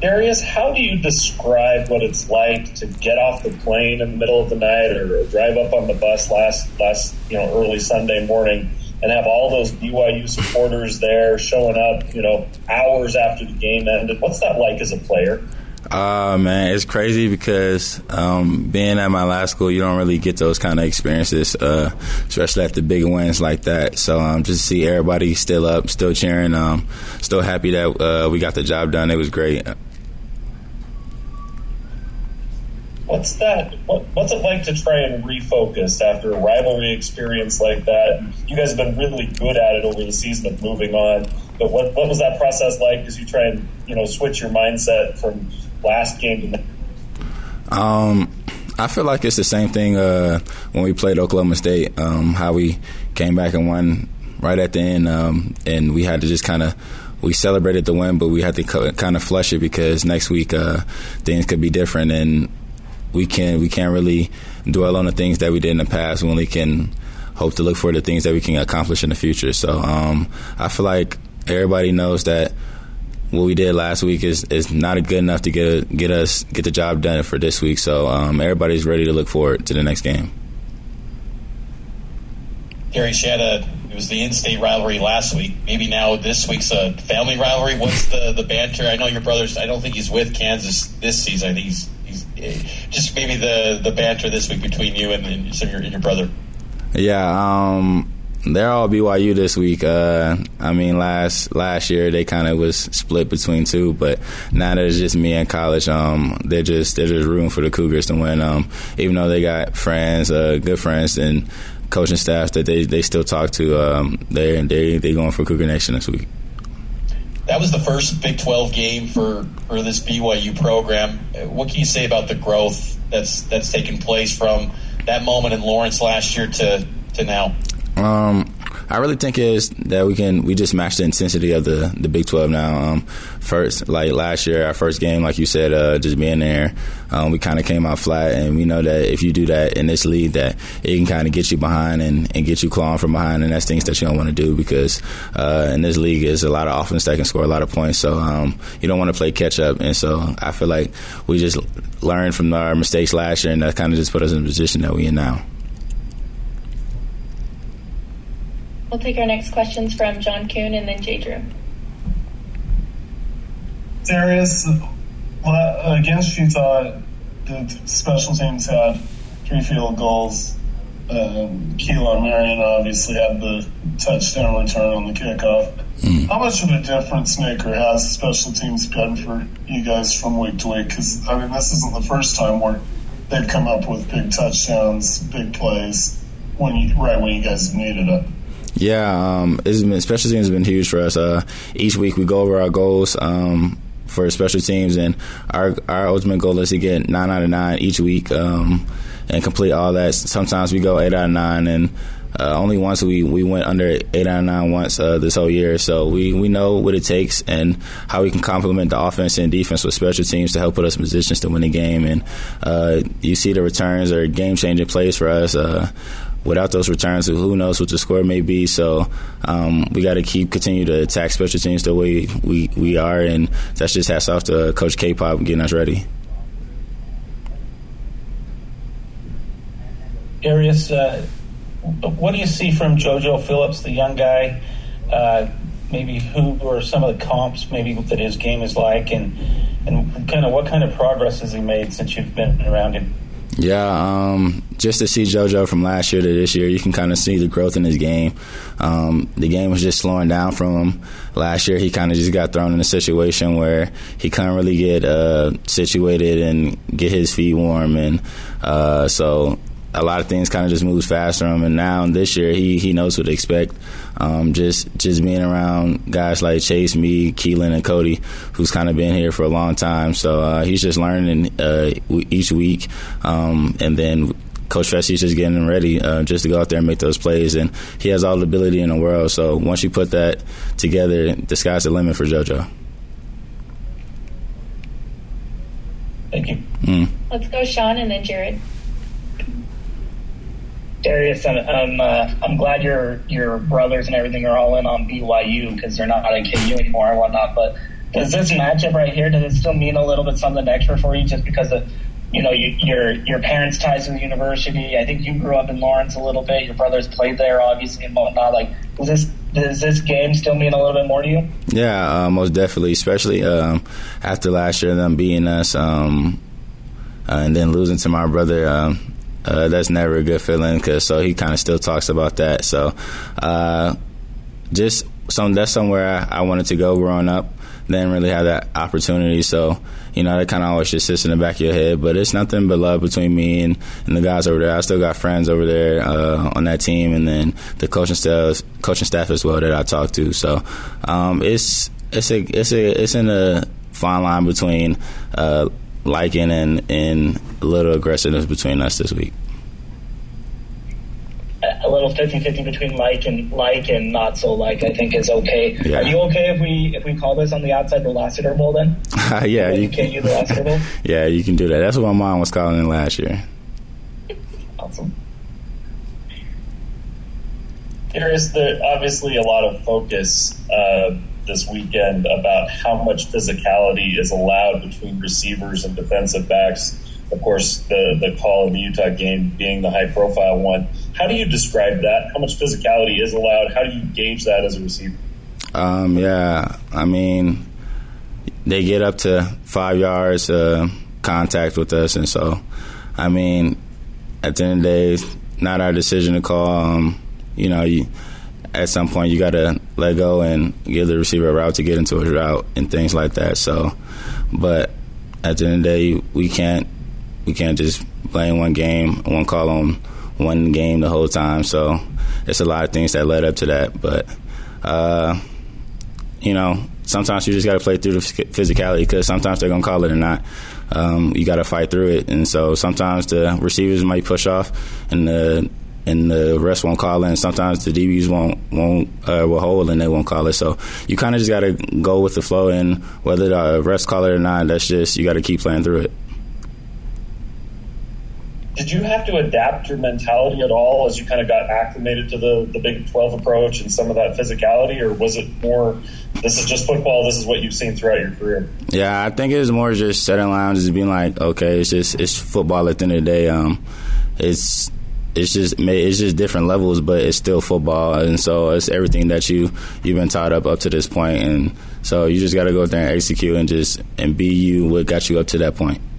Darius, how do you describe what it's like to get off the plane in the middle of the night or drive up on the bus last early Sunday morning and have all those BYU supporters there showing up, hours after the game ended? What's that like as a player? Man, it's crazy because being at my last school, you don't really get those kind of experiences, especially at the big wins like that. So just to see everybody still up, still cheering, still happy that we got the job done. It was great. What's it like to try and refocus after a rivalry experience like that? You guys have been really good at it over the season of moving on. But what was that process like as you try and switch your mindset from last game to next? I feel like it's the same thing when we played Oklahoma State, how we came back and won right at the end, and we had to just we celebrated the win, but we had to kind of flush it because next week things could be different, and we can't really dwell on the things that we did in the past when we can hope to look for the things that we can accomplish in the future. So I feel like everybody knows that what we did last week is not good enough to get the job done for this week. So everybody's ready to look forward to the next game. Darius, it was the in-state rivalry last week. Maybe now this week's a family rivalry. What's the banter? I know your brother's. I don't think he's with Kansas this season. I think he's just maybe the banter this week between you and your brother. Yeah, they're all BYU this week. Last year they kind of was split between two, but now that it's just me in college, they're just rooting for the Cougars to win. Even though they got friends, good friends, and coaching staff that they still talk to, they going for Cougar Nation this week. That was the first Big 12 game for this BYU program. What can you say about the growth that's taken place from that moment in Lawrence last year to now? I really think is that we just match the intensity of the Big 12 now. First, like last year, our first game, like you said, just being there, we kind of came out flat, and we know that if you do that in this league, that it can kind of get you behind and get you clawing from behind, and that's things that you don't want to do because in this league is a lot of offense that can score a lot of points, so you don't want to play catch up, and so I feel like we just learned from our mistakes last year, and that kind of just put us in the position that we're in now. We'll take our next questions from John Kuhn and then Jay Drew. Darius, against Utah, the special teams had 3 field goals. Keelan Marion obviously had the touchdown return on the kickoff. How much of a difference maker has special teams been for you guys from week to week? Because, this isn't the first time where they've come up with big touchdowns, big plays, when you guys needed it. Yeah, special teams has been huge for us. Each week we go over our goals for special teams, and our ultimate goal is to get 9 out of 9 each week and complete all that. Sometimes we go 8 out of 9, and only once we went under 8 out of 9 once this whole year. So we know what it takes and how we can complement the offense and defense with special teams to help put us in positions to win the game. And you see the returns are game-changing plays for us. Without those returns, who knows what the score may be. So we got to continue to attack special teams the way we are, and that's just hats off to Coach K-Pop getting us ready. Darius, what do you see from JoJo Phillips, the young guy? Maybe who are some of the comps maybe that his game is like, and kind of what kind of progress has he made since you've been around him? Yeah, just to see JoJo from last year to this year, you can kind of see the growth in his game. The game was just slowing down from him. Last year, he kind of just got thrown in a situation where he couldn't really get situated and get his feet warm, and so a lot of things kind of just moves fast for him. And now this year, he knows what to expect. Just being around guys like Chase, me, Keelan, and Cody, who's kind of been here for a long time. So he's just learning each week. And then Coach Fessie's just getting him ready just to go out there and make those plays. And he has all the ability in the world. So once you put that together, the sky's the limit for JoJo. Thank you. Let's go Sean and then Jared. Darius, I'm glad your brothers and everything are all in on BYU because they're not at KU anymore and whatnot. But Does this matchup right here, does it still mean a little bit something extra for you just because of, your parents' ties to the university? I think you grew up in Lawrence a little bit. Your brothers played there, obviously, and whatnot. Like, does this game still mean a little bit more to you? Yeah, most definitely, especially after last year, them beating us and then losing to my brother. That's never a good feeling, so he kind of still talks about that. So that's somewhere I wanted to go growing up. Didn't really have that opportunity, so that kind of always just sits in the back of your head. But it's nothing but love between me and the guys over there. I still got friends over there on that team, and then the coaching staff as well that I talk to. So it's in a fine line between liking and a little aggressiveness between us this week. A little 50-50 between like and not so like, I think, is okay. Yeah. Are you okay if we call this on the outside the Lassiter Bowl then? Yeah, you can't use the Lassiter Bowl. Yeah, you can do that. That's what my mom was calling it last year. Awesome. Darius, there's obviously a lot of focus this weekend about how much physicality is allowed between receivers and defensive backs. Of course, the call in the Utah game being the high-profile one. How do you describe that? How much physicality is allowed? How do you gauge that as a receiver? Yeah, I mean, they get up to 5 yards contact with us, and so, I mean, at the end of the day, it's not our decision to call. At some point you got to let go and give the receiver a route to get into his route and things like that. So, but at the end of the day, we can't just blame one call on one game the whole time. So it's a lot of things that led up to that. But, sometimes you just got to play through the physicality, because sometimes they're going to call it or not. You got to fight through it. And so sometimes the receivers might push off and the rest won't call it, and sometimes the DBs will hold and they won't call it. So you kind of just got to go with the flow, and whether the refs call it or not, that's just, you got to keep playing through it. Did you have to adapt your mentality at all as you kind of got acclimated to the Big 12 approach and some of that physicality, or was it more, this is just football, this is what you've seen throughout your career? Yeah, I think it was more just setting lounge, just being like, okay, it's football at the end of the day. It's just different levels, but it's still football, and so it's everything that you've been taught up to this point, and so you just got to go there and execute and be you what got you up to that point.